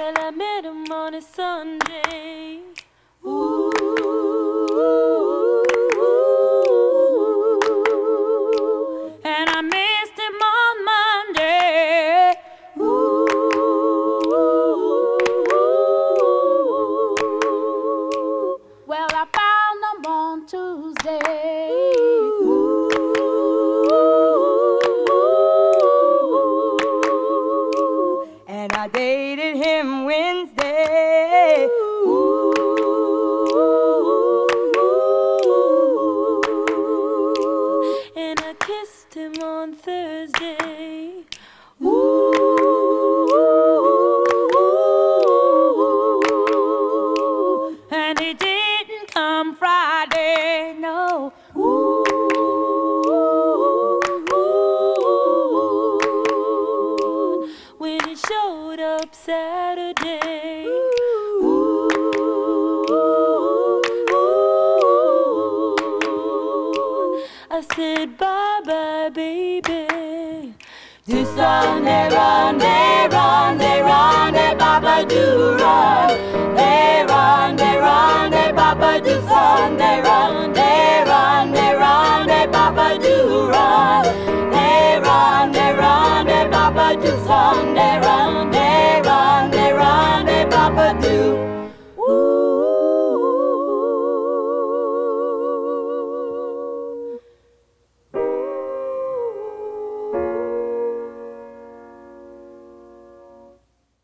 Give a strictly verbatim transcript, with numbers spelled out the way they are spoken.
Well, I met him on a Sunday. Ooh. And I missed him on Monday. Ooh. Well, I found him on Tuesday. Ooh. And I dated him Wednesday. Ooh. And I kissed him on Thursday. Ooh. And he didn't come Friday, no. Ooh. When he showed up Saturday. Ooh. I said bye-bye, baby. Do Sunday, run, they run, they run, they baba do run. They run, they run, they baba do Sunday, run.